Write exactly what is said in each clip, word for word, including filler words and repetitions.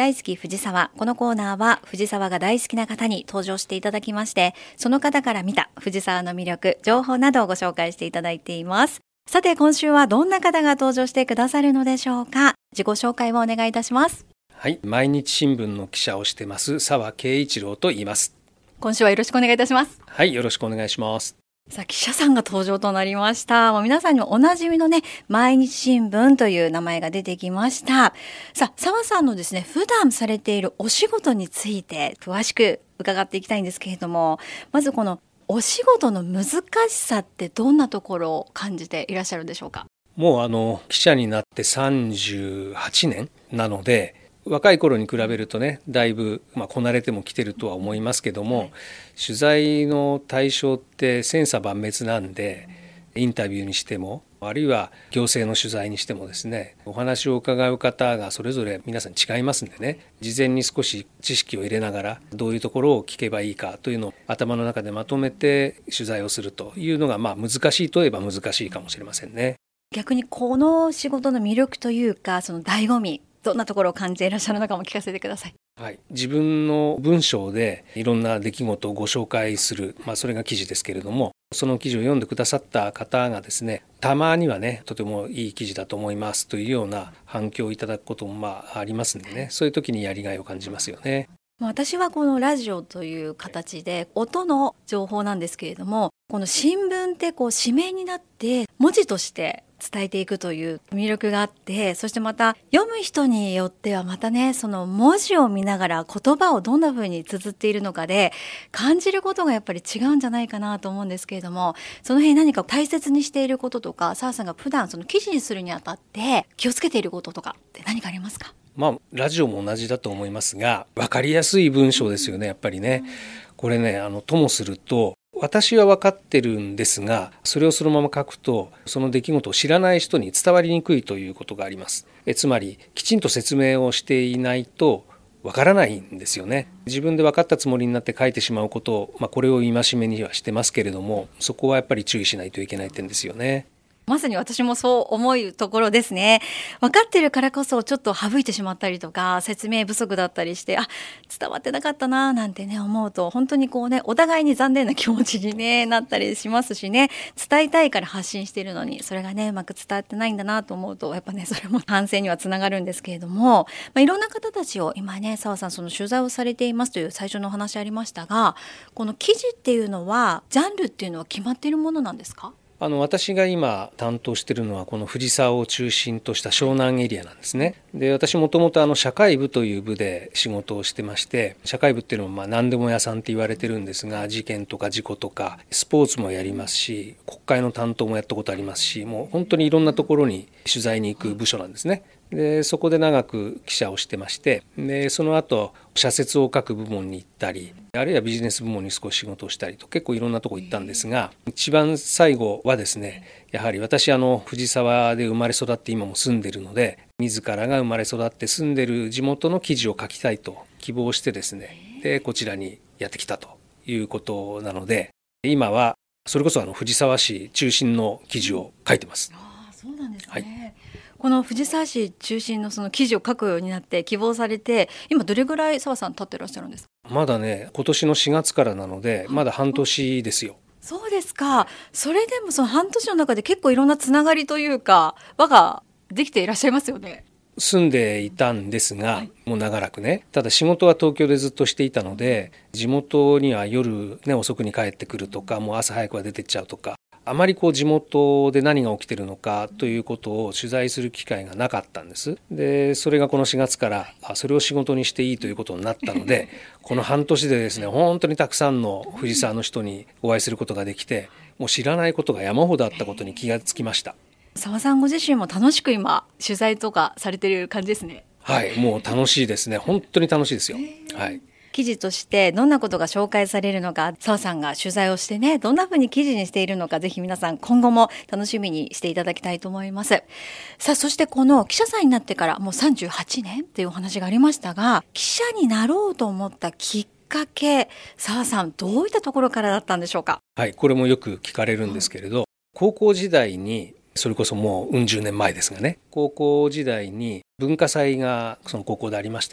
大好き藤沢。このコーナーは藤沢が大好きな方に登場していただきまして、その方から見た藤沢の魅力、情報などをご紹介していただいています。さて今週はどんな方が登場してくださるのでしょうか。自己紹介をお願いいたします。 はい、毎日新聞の記者をしてます澤圭一郎と言います。 今週はよろしくお願いいたします。 はい、よろしくお願いします。 さあ記者さんが登場となりました。もう皆さんにもおなじみのね、毎日新聞という名前が出てきました。さあ澤さんのですね、普段されているお仕事について詳しく伺っていきたいんですけれども、まずこのお仕事の難しさってどんなところを感じていらっしゃるんでしょうか。 もうあの記者になってさんじゅうはちねんなので、若い頃に比べるとね、だいぶ、まあ、こなれてもきてるとは思いますけども、はい、取材の対象って千差万別なんで、インタビューにしてもあるいは行政の取材にしてもですね、お話を伺う方がそれぞれ皆さん違いますんでね、事前に少し知識を入れながらどういうところを聞けばいいかというのを頭の中でまとめて取材をするというのが、まあ難しいといえば難しいかもしれませんね。 逆にこの仕事の魅力というか、その醍醐味、どんなところを感じていらっしゃるのかも聞かせてください。 はい、自分の文章でいろんな出来事をご紹介する、まあ、それが記事ですけれども、その記事を読んでくださった方がですね、たまにはね、とてもいい記事だと思いますというような反響をいただくこともまあありますんでね、そういう時にやりがいを感じますよね。 私はこのラジオという形で音の情報なんですけれども、この新聞ってこう紙面になって文字として伝えていくという魅力があって、そしてまた読む人によってはまたね、その文字を見ながら言葉をどんな風に綴っているのかで感じることがやっぱり違うんじゃないかなと思うんですけれども、その辺何か大切にしていることとか、澤さんが普段その記事にするにあたって気をつけていることとかって何かありますか？ まあ、ラジオも同じだと思いますが、分かりやすい文章ですよね、やっぱりね。これね、あのともすると私は分かってるんですが、それをそのまま書くとその出来事を知らない人に伝わりにくいということがあります。えつまりきちんと説明をしていないと分からないんですよね。自分で分かったつもりになって書いてしまうことを、まあ、これを戒めにはしてますけれども、そこはやっぱり注意しないといけない点ですよね。 まさに私もそう思うところですね。分かってるからこそちょっと省いてしまったりとか、説明不足だったりして、あ、伝わってなかったななんてね思うと、本当にこうね、お互いに残念な気持ちに、ね、なったりしますしね、伝えたいから発信しているのにそれがねうまく伝わってないんだなと思うと、やっぱねそれも反省にはつながるんですけれども、まあ、いろんな方たちを今ね、澤さんその取材をされていますという最初のお話ありましたが、この記事っていうのはジャンルっていうのは決まっているものなんですか？ あの私が今担当しているのはこの藤沢を中心とした湘南エリアなんですね。で、私もともとあの社会部という部で仕事をしてまして、社会部っていうのはまあ何でも屋さんって言われてるんですが、事件とか事故とかスポーツもやりますし、国会の担当もやったことありますし、もう本当にいろんなところに取材に行く部署なんですね。でそこで長く記者をしてまして、でその後社説を書く部門に行ったり、あるいはビジネス部門に少し仕事をしたりと、結構いろんなとこ行ったんですが、一番最後はですね、やはり私あの藤沢で生まれ育って今も住んでるので、自らが生まれ育って住んでる地元の記事を書きたいと希望してですね、でこちらにやってきたということなので、今はそれこそあの藤沢市中心の記事を書いてます。 ああ、そうなんですね。 はい、 この藤沢市中心のその記事を書くようになって希望されて、今どれぐらい澤さん経ってらっしゃるんですか？ まだね、今年のしがつからなのでまだ半年ですよ。 そうですか。それでもその半年の中で結構いろんなつながりというか輪ができていらっしゃいますよね。 住んでいたんですが、 はい、 もう長らくね、ただ仕事は東京でずっとしていたので、地元には夜、ね、遅くに帰ってくるとか、もう朝早くは出てっちゃうとか、あまりこう地元で何が起きてるのかということを取材する機会がなかったんです。でそれがこのしがつからそれを仕事にしていいということになったのでこの半年でですね、本当にたくさんの藤沢の人にお会いすることができて、もう知らないことが山ほどあったことに気がつきました。 澤さんご自身も楽しく今取材とかされてる感じですね。 はい、もう楽しいですね。本当に楽しいですよ。はい。 記事としてどんなことが紹介されるのか、澤さんが取材をしてね、どんな風に記事にしているのか、ぜひ皆さん今後も楽しみにしていただきたいと思います。さあ、そしてこの記者さんになってからもうさんじゅうはちねんというお話がありましたが、記者になろうと思ったきっかけ、澤さんどういったところからだったんでしょうか？ はい、これもよく聞かれるんですけれど、高校時代に、それこそもううん十年前ですがね、高校時代に文化祭がその高校でありましてね、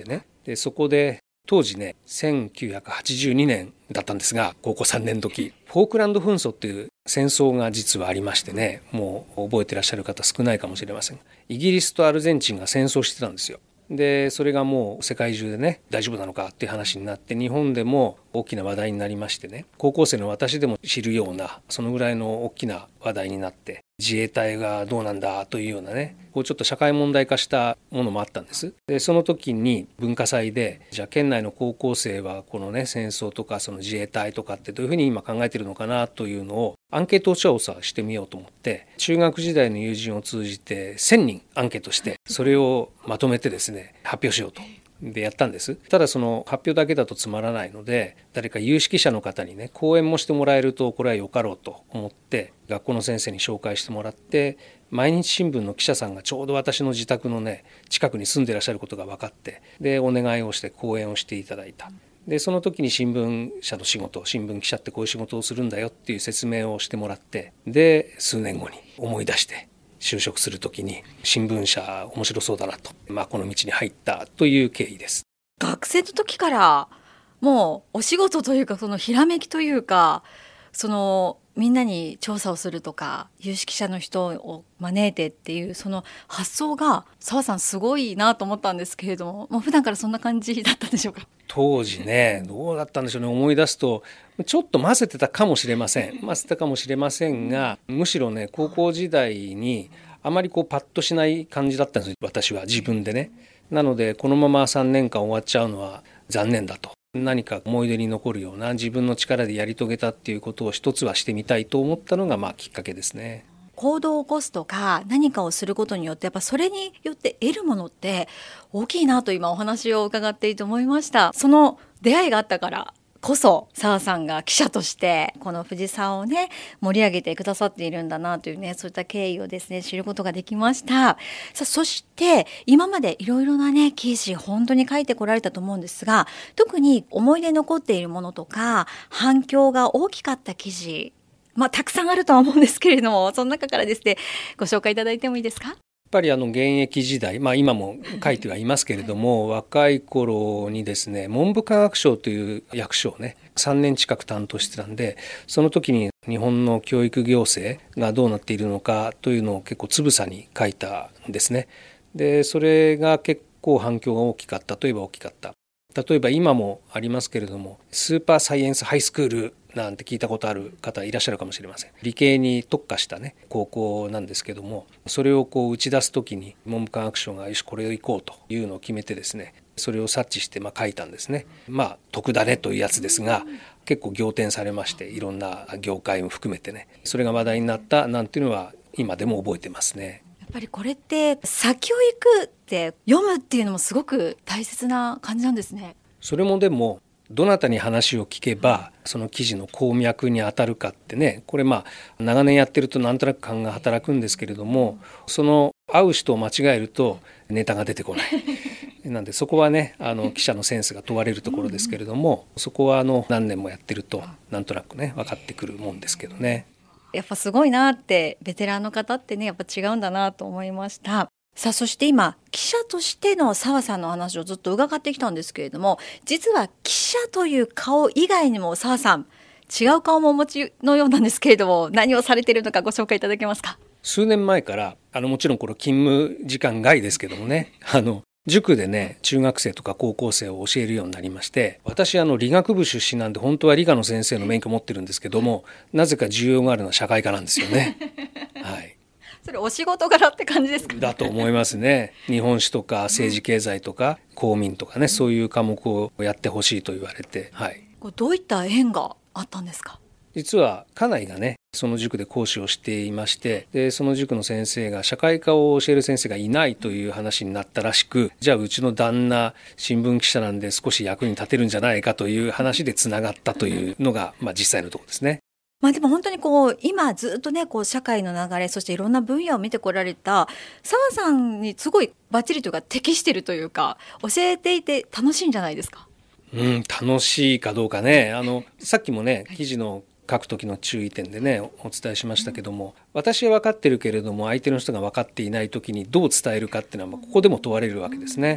でそこで当時ねせんきゅうひゃくはちじゅうにねんだったんですが、高校さんねんの時フォークランド紛争っていう戦争が実はありましてね、もう覚えてらっしゃる方少ないかもしれません。イギリスとアルゼンチンが戦争してたんですよ。でそれがもう世界中でね大丈夫なのかっていう話になって、日本でも大きな話題になりましてね、高校生の私でも知るようなそのぐらいの大きな話題になって、自衛隊がどうなんだというようなね、こうちょっと社会問題化したものもあったんです。でその時に文化祭で、じゃあ県内の高校生はこのね戦争とかその自衛隊とかってどういうふうに今考えてるのかなというのをアンケート調査してみようと思って、中学時代の友人を通じてせんにんアンケートして、それをまとめてですね発表しようとでやったんです。ただその発表だけだとつまらないので、誰か有識者の方にね講演もしてもらえるとこれはよかろうと思って、学校の先生に紹介してもらって、毎日新聞の記者さんがちょうど私の自宅のね近くに住んでいらっしゃることが分かって、でお願いをして講演をしていただいた。でその時に新聞社の仕事、新聞記者ってこういう仕事をするんだよっていう説明をしてもらって、で数年後に思い出して就職する時に新聞社面白そうだなと、まあ、この道に入ったという経緯です。 学生の時からもうお仕事というか、そのひらめきというか、そのみんなに調査をするとか有識者の人を招いてっていうその発想が澤さんすごいなと思ったんですけれども、もう普段からそんな感じだったんでしょうか？ 当時ねどうだったんでしょうね。思い出すとちょっと混ぜてたかもしれません混ぜてたかもしれませんが、むしろね高校時代にあまりこうパッとしない感じだったんですよ、私は自分でね。なのでこのままさんねんかん終わっちゃうのは残念だと、何か思い出に残るような自分の力でやり遂げたっていうことを一つはしてみたいと思ったのがまあきっかけですね。 行動を起こすとか何かをすることによって、やっぱそれによって得るものって大きいなと今お話を伺っていて思いました。その出会いがあったからこそ澤さんが記者としてこの藤沢をね盛り上げてくださっているんだなというね、そういった経緯をですね知ることができました。さあそして今までいろいろなね記事本当に書いてこられたと思うんですが、特に思い出に残っているものとか反響が大きかった記事、まあたくさんあるとは思うんですけれども、その中からですねご紹介いただいてもいいですか？ やっぱりあの現役時代、まあ、今も書いてはいますけれども、若い頃にですね文部科学省という役所をねさんねん近く担当してたんで、その時に日本の教育行政がどうなっているのかというのを結構つぶさに書いたんですね。でそれが結構反響が大きかったといえば大きかった。例えば今もありますけれども、スーパーサイエンスハイスクールなんて聞いたことある方いらっしゃるかもしれません。理系に特化したね高校なんですけども、それをこう打ち出すときに文部科学省がよしこれを行こうというのを決めてですね、それを察知してまあ書いたんですね。まあ得だねというやつですが、結構仰天されまして、いろんな業界も含めてねそれが話題になったなんていうのは今でも覚えてますね。 やっぱりこれって先を行くって読むっていうのもすごく大切な感じなんですね。 それもでもどなたに話を聞けばその記事の鉱脈に当たるかってね、これまあ長年やってるとなんとなく勘が働くんですけれども、その会う人を間違えるとネタが出てこないなんでそこはねあの記者のセンスが問われるところですけれども、そこはあの何年もやってるとなんとなくね分かってくるもんですけどね。 やっぱすごいなって、ベテランの方ってねやっぱ違うんだなと思いました。さあそして今記者としての澤さんの話をずっと伺ってきたんですけれども、実は記者という顔以外にも澤さん違う顔もお持ちのようなんですけれども、何をされているのかご紹介いただけますか？ 数年前からあのもちろんこれ勤務時間外ですけどもね、あの塾でね中学生とか高校生を教えるようになりまして、私あの理学部出身なんで本当は理科の先生の免許持ってるんですけども、なぜか需要があるのは社会科なんですよねはい、 それお仕事柄って感じですかね？ だと思いますね。日本史とか政治経済とか公民とかね、そういう科目をやってほしいと言われて、はい、 こうどういった縁があったんですか？ 実は家内がねその塾で講師をしていまして、でその塾の先生が社会科を教える先生がいないという話になったらしく、じゃあうちの旦那新聞記者なんで少し役に立てるんじゃないかという話でつながったというのが、まあ、実際のところですね。 まあでも本当にこう今ずっとねこう社会の流れ、そしていろんな分野を見てこられた澤さんにすごいバッチリというか適してるというか、教えていて楽しいんじゃないですか？ うん、楽しいかどうかね、あのさっきもね記事の書く時の注意点でねお伝えしましたけども、私は分かってるけれども相手の人が分かっていない時にどう伝えるかっていうのはここでも問われるわけですね。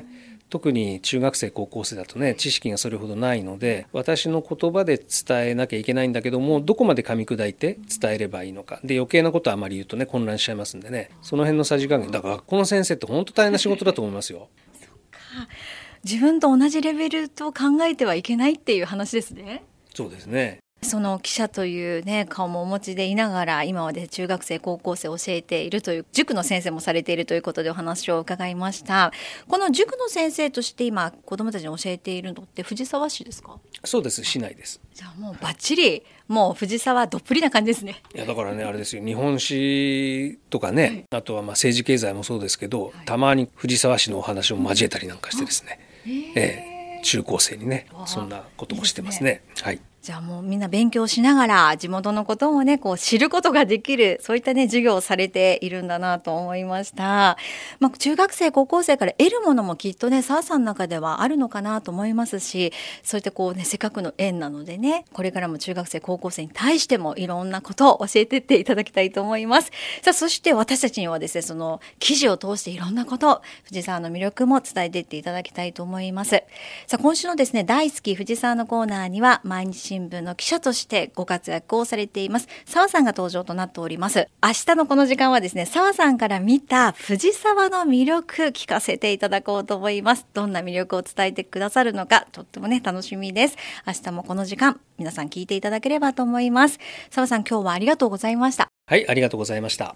特に中学生高校生だとね知識がそれほどないので、私の言葉で伝えなきゃいけないんだけども、どこまで噛み砕いて伝えればいいのかで、余計なことはあまり言うとね混乱しちゃいますんでね、その辺のさじ加減だから学校の先生って本当大変な仕事だと思いますよ。 そっか、自分と同じレベルと考えてはいけないっていう話ですね。 そうですね。 その記者というね顔もお持ちでいながら、今まで中学生高校生を教えているという塾の先生もされているということでお話を伺いました。この塾の先生として今子どもたちに教えているのって藤沢市ですか？ そうです、市内です。 じゃあもうバッチリもう藤沢どっぷりな感じですね。 いやだからねあれですよ、日本史とかね、はい、あとはまあ政治経済もそうですけど、はい、たまに藤沢市のお話を交えたりなんかしてですね、うんええ、中高生にねそんなこともしてますね。いいですね。はい。 じゃあもうみんな勉強しながら地元のことをねこう知ることができる、そういったね授業をされているんだなと思いました。まあ、中学生高校生から得るものもきっとね澤さんの中ではあるのかなと思いますし、そういったこうねせっかくの縁なのでね、これからも中学生高校生に対してもいろんなことを教えてっていただきたいと思います。さあそして私たちにはですねその記事を通していろんなこと藤沢の魅力も伝えていっていただきたいと思います。さあ今週のですね大好き藤沢のコーナーには毎日新聞の記者としてご活躍をされています澤さんが登場となっております。明日のこの時間はですね澤さんから見た藤沢の魅力聞かせていただこうと思います。どんな魅力を伝えてくださるのかとってもね楽しみです。明日もこの時間皆さん聞いていただければと思います。澤さん今日はありがとうございました。 はい、ありがとうございました。